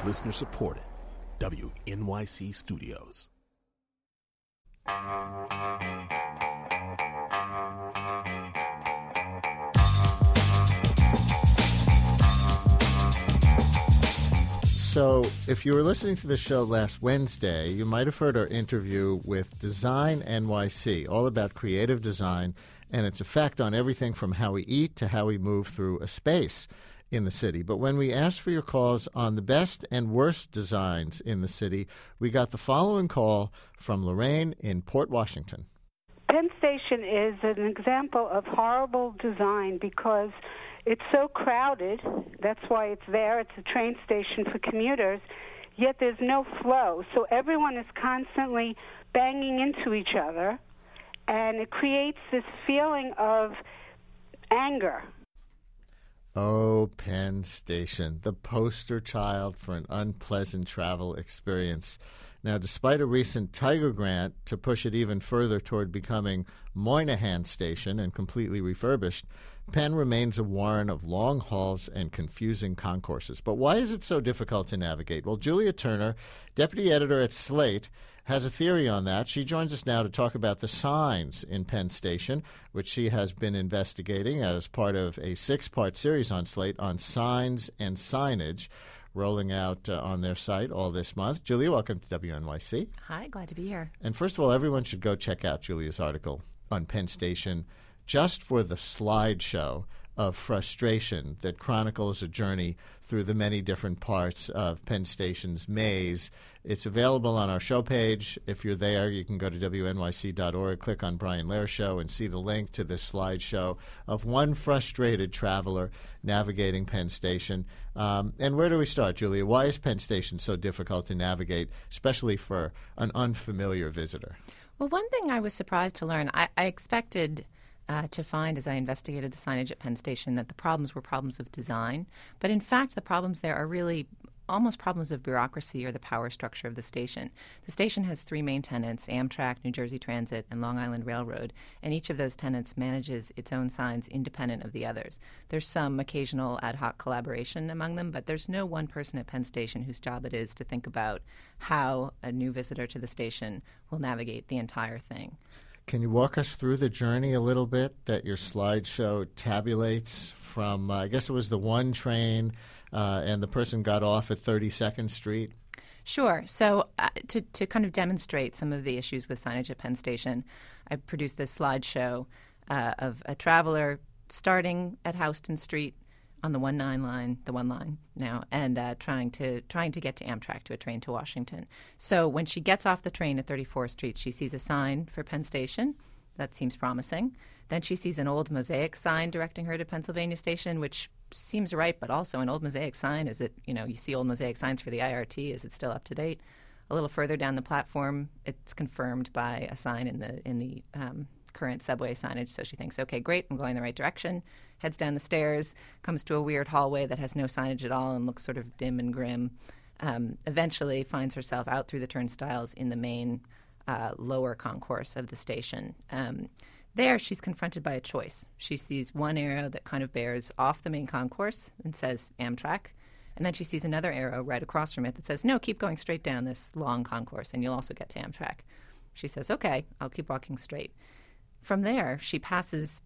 Listener supported. WNYC Studios. So, if you were listening to the show last Wednesday, you might have heard our interview with Design NYC, all about creative design and its effect on everything from how we eat to how we move through a space in the city. But when we asked for your calls on the best and worst designs in the city, we got the following call from Lorraine in Port Washington. Penn Station is an example of horrible design because it's so crowded. That's why it's there. It's a train station for commuters, yet there's no flow. So everyone is constantly banging into each other, and it creates this feeling of anger. Oh, Penn Station, the poster child for an unpleasant travel experience. Now, despite a recent Tiger grant to push it even further toward becoming Moynihan Station and completely refurbished, Penn remains a warren of long halls and confusing concourses. But why is it so difficult to navigate? Well, Julia Turner, deputy editor at Slate, has a theory on that. She joins us now to talk about the signs in Penn Station, which she has been investigating as part of a 6-part series on Slate on signs and signage, rolling out on their site all this month. Julia, welcome to WNYC. Hi, glad to be here. And first of all, everyone should go check out Julia's article on Penn Station just for the slideshow of frustration that chronicles a journey through the many different parts of Penn Station's maze. It's available on our show page. If you're there, you can go to WNYC.org, click on Brian Lehrer Show, and see the link to this slideshow of one frustrated traveler navigating Penn Station. And where do we start, Julia? Why is Penn Station so difficult to navigate, especially for an unfamiliar visitor? Well, one thing I was surprised to learn, I expected to find as I investigated the signage at Penn Station that the problems were problems of design. But in fact, the problems there are really almost problems of bureaucracy or the power structure of the station. The station has 3 main tenants, Amtrak, New Jersey Transit, and Long Island Railroad, and each of those tenants manages its own signs independent of the others. There's some occasional ad hoc collaboration among them, but there's no one person at Penn Station whose job it is to think about how a new visitor to the station will navigate the entire thing. Can you walk us through the journey a little bit that your slideshow tabulates from, I guess it was the one train, and the person got off at 32nd Street? Sure. So to kind of demonstrate some of the issues with signage at Penn Station, I produced this slideshow of a traveler starting at Houston Street on the 19 line, the one line now, and trying to get to Amtrak, to a train to Washington. So when she gets off the train at 34th Street, she sees a sign for Penn Station. That seems promising. Then she sees an old mosaic sign directing her to Pennsylvania Station, which seems right, but also an old mosaic sign. Is it, you see old mosaic signs for the IRT. Is it still up to date? A little further down the platform, it's confirmed by a sign in the current subway signage. So she thinks, okay, great, I'm going the right direction. Heads down the stairs, comes to a weird hallway that has no signage at all and looks sort of dim and grim. Eventually finds herself out through the turnstiles in the main lower concourse of the station. There, she's confronted by a choice. She sees one arrow that kind of bears off the main concourse and says Amtrak. And then she sees another arrow right across from it that says, no, keep going straight down this long concourse and you'll also get to Amtrak. She says, okay, I'll keep walking straight. From there, she passes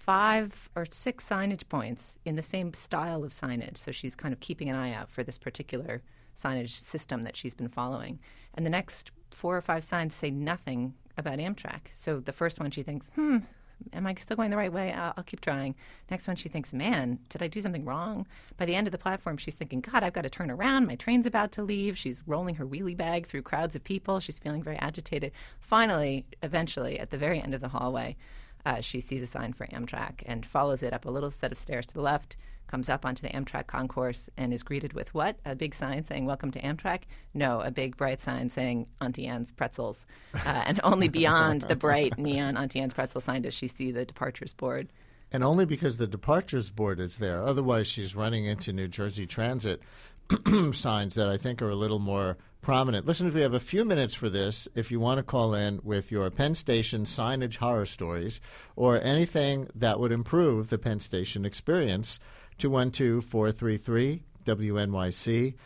5 or 6 signage points in the same style of signage. So she's kind of keeping an eye out for this particular signage system that she's been following. And the next 4 or 5 signs say nothing about Amtrak. So the first one she thinks, am I still going the right way? I'll keep trying. Next one she thinks, man, did I do something wrong? By the end of the platform, she's thinking, God, I've got to turn around. My train's about to leave. She's rolling her wheelie bag through crowds of people. She's feeling very agitated. Finally, eventually, at the very end of the hallway, she sees a sign for Amtrak and follows it up a little set of stairs to the left, comes up onto the Amtrak concourse, and is greeted with what? A big sign saying, welcome to Amtrak? No, a big bright sign saying Auntie Anne's Pretzels. And only beyond the bright neon Auntie Anne's Pretzel sign does she see the departures board. And only because the departures board is there. Otherwise, she's running into New Jersey Transit signs that I think are a little more prominent. Listeners, we have a few minutes for this. If you want to call in with your Penn Station signage horror stories or anything that would improve the Penn Station experience, 212-433 WNYC,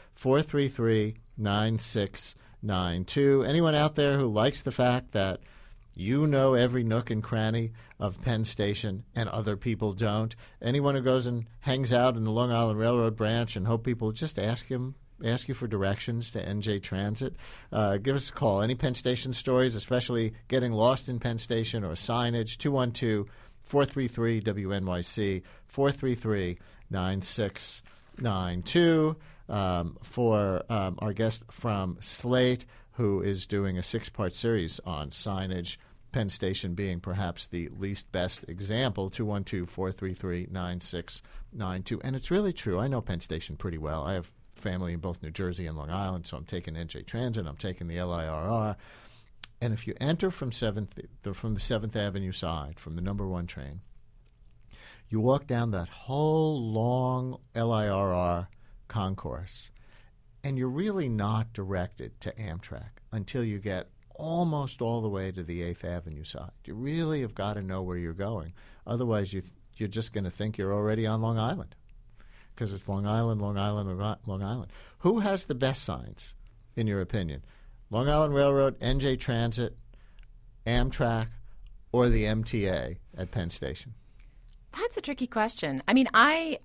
433-9692. Anyone out there who likes the fact that you know every nook and cranny of Penn Station and other people don't? Anyone who goes and hangs out in the Long Island Railroad branch and hope people just ask you for directions to NJ Transit, give us a call. Any Penn Station stories, especially getting lost in Penn Station or signage, 212-433-WNYC, 433-9692. For our guest from Slate, who is doing a 6-part series on signage, Penn Station being perhaps the least best example, 212-433-9692. And it's really true. I know Penn Station pretty well. I have family in both New Jersey and Long Island, so I'm taking NJ Transit, I'm taking the LIRR. And if you enter from the 7th Avenue side, from the number 1 train, you walk down that whole long LIRR concourse, and you're really not directed to Amtrak until you get almost all the way to the 8th Avenue side. You really have got to know where you're going. Otherwise, you're just going to think you're already on Long Island, because it's Long Island, Long Island, Long Island. Who has the best signs, in your opinion? Long Island Railroad, NJ Transit, Amtrak, or the MTA at Penn Station? That's a tricky question. I mean, I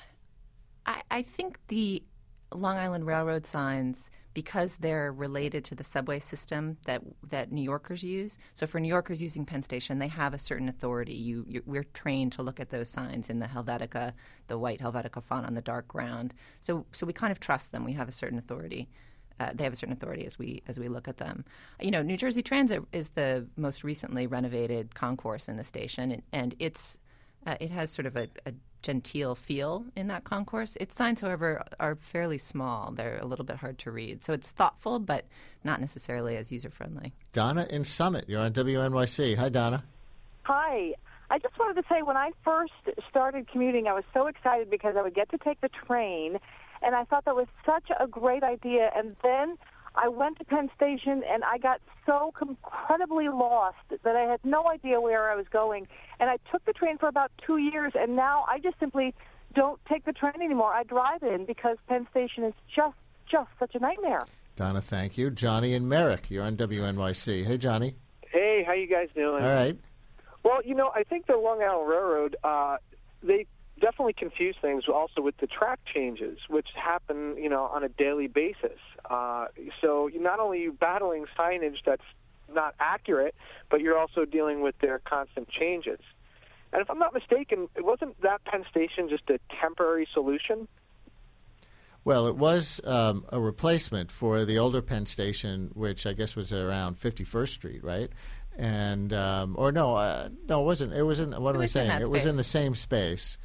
think the Long Island Railroad signs, because they're related to the subway system that New Yorkers use. So for New Yorkers using Penn Station, they have a certain authority. We're trained to look at those signs in the Helvetica, the white Helvetica font on the dark ground. So we kind of trust them. We have a certain authority. They have a certain authority as we look at them. You know, New Jersey Transit is the most recently renovated concourse in the station, and it has sort of a genteel feel in that concourse. Its signs, however, are fairly small. They're a little bit hard to read. So it's thoughtful, but not necessarily as user-friendly. Donna in Summit, you're on WNYC. Hi, Donna. Hi. I just wanted to say, when I first started commuting, I was so excited because I would get to take the train, and I thought that was such a great idea. And then I went to Penn Station, and I got so incredibly lost that I had no idea where I was going. And I took the train for about 2 years, and now I just simply don't take the train anymore. I drive in because Penn Station is just such a nightmare. Donna, thank you. Johnny and Merrick, you're on WNYC. Hey, Johnny. Hey, how you guys doing? All right. Well, you know, I think the Long Island Railroad, they definitely confuse things also with the track changes, which happen, you know, on a daily basis. So not only are you battling signage that's not accurate, but you're also dealing with their constant changes. And if I'm not mistaken, wasn't that Penn Station just a temporary solution? Well, it was a replacement for the older Penn Station, which I guess was around 51st Street, right? And no, it wasn't. It was in. What am I saying? It was in the same space.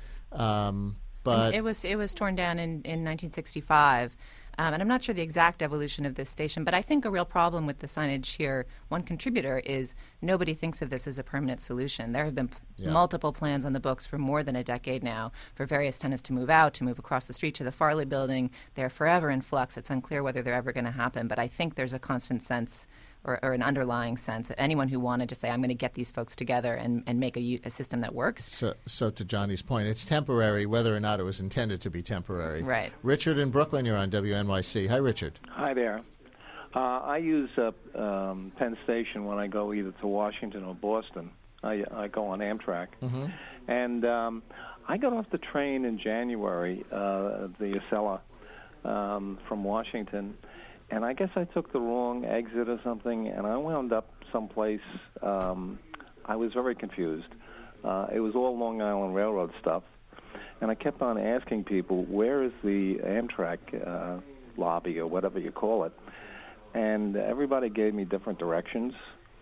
But it was torn down in 1965, and I'm not sure the exact evolution of this station, but I think a real problem with the signage here, one contributor, is nobody thinks of this as a permanent solution. There have been multiple plans on the books for more than a decade now for various tenants to move out, to move across the street to the Farley Building. They're forever in flux. It's unclear whether they're ever going to happen, but I think there's a constant sense or an underlying sense. Anyone who wanted to say, I'm going to get these folks together and make a system that works. So to Johnny's point, it's temporary, whether or not it was intended to be temporary. Right. Richard in Brooklyn, you're on WNYC. Hi, Richard. Hi there. I use Penn Station when I go either to Washington or Boston. I go on Amtrak. Mm-hmm. And I got off the train in January, the Acela, from Washington, and I guess I took the wrong exit or something, and I wound up someplace. I was very confused. It was all Long Island Railroad stuff, and I kept on asking people, where is the Amtrak lobby or whatever you call it? And everybody gave me different directions.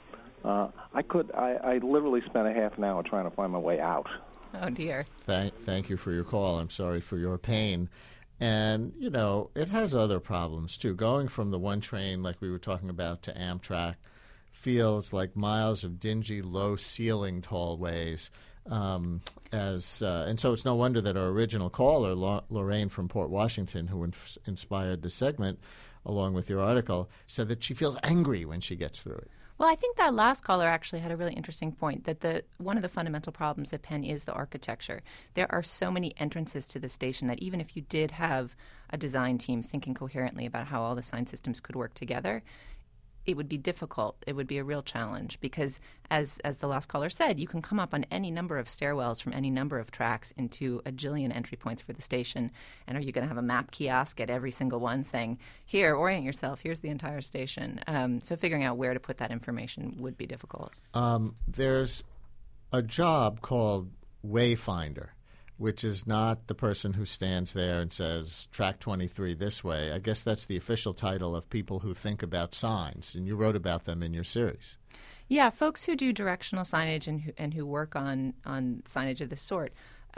I literally spent a half an hour trying to find my way out. Oh, dear. Thank you for your call. I'm sorry for your pain. And, you know, it has other problems, too. Going from the one train, like we were talking about, to Amtrak feels like miles of dingy, low-ceilinged hallways. And so it's no wonder that our original caller, Lorraine from Port Washington, who inspired the segment, along with your article, said that she feels angry when she gets through it. Well, I think that last caller actually had a really interesting point, that one of the fundamental problems at Penn is the architecture. There are so many entrances to the station that even if you did have a design team thinking coherently about how all the sign systems could work together, it would be difficult. It would be a real challenge because, as the last caller said, you can come up on any number of stairwells from any number of tracks into a jillion entry points for the station. And are you going to have a map kiosk at every single one saying, here, orient yourself, here's the entire station? So figuring out where to put that information would be difficult. There's a job called Wayfinder, which is not the person who stands there and says, track 23 this way. I guess that's the official title of people who think about signs, and you wrote about them in your series. Yeah, folks who do directional signage and who work on signage of this sort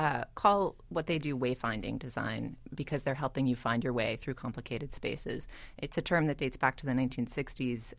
call what they do wayfinding design because they're helping you find your way through complicated spaces. It's a term that dates back to the 1960s.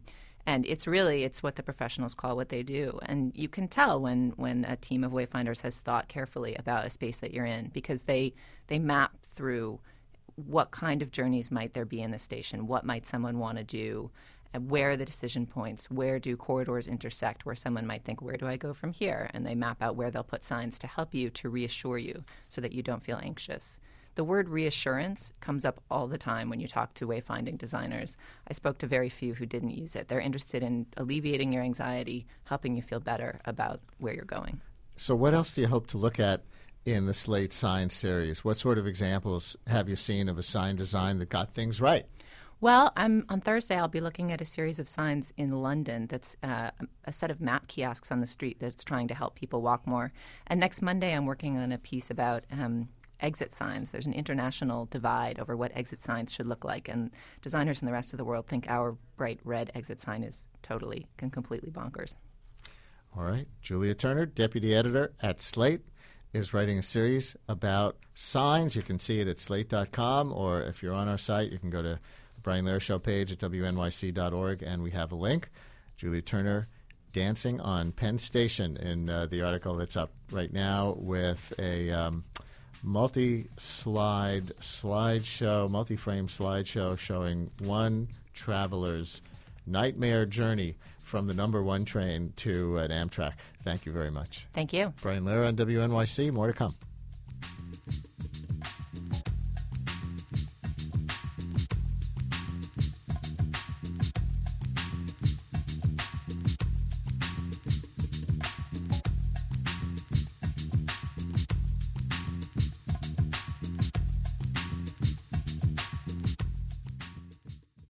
And it's what the professionals call what they do. And you can tell when a team of wayfinders has thought carefully about a space that you're in because they map through what kind of journeys might there be in the station, what might someone want to do, and where are the decision points, where do corridors intersect, where someone might think, where do I go from here? And they map out where they'll put signs to help you, to reassure you so that you don't feel anxious. The word reassurance comes up all the time when you talk to wayfinding designers. I spoke to very few who didn't use it. They're interested in alleviating your anxiety, helping you feel better about where you're going. So what else do you hope to look at in the Slate Sign series? What sort of examples have you seen of a sign design that got things right? Well, on Thursday, I'll be looking at a series of signs in London that's a set of map kiosks on the street that's trying to help people walk more. And next Monday, I'm working on a piece about exit signs. There's an international divide over what exit signs should look like, and designers in the rest of the world think our bright red exit sign is completely bonkers. All right. Julia Turner, deputy editor at Slate, is writing a series about signs. You can see it at slate.com, or if you're on our site, you can go to the Brian Lehrer Show page at wnyc.org, and we have a link. Julia Turner dancing on Penn Station in the article that's up right now with a multi-frame slideshow showing one traveler's nightmare journey from the number one train to an Amtrak. Thank you very much. Thank you. Brian Lehrer on WNYC. More to come.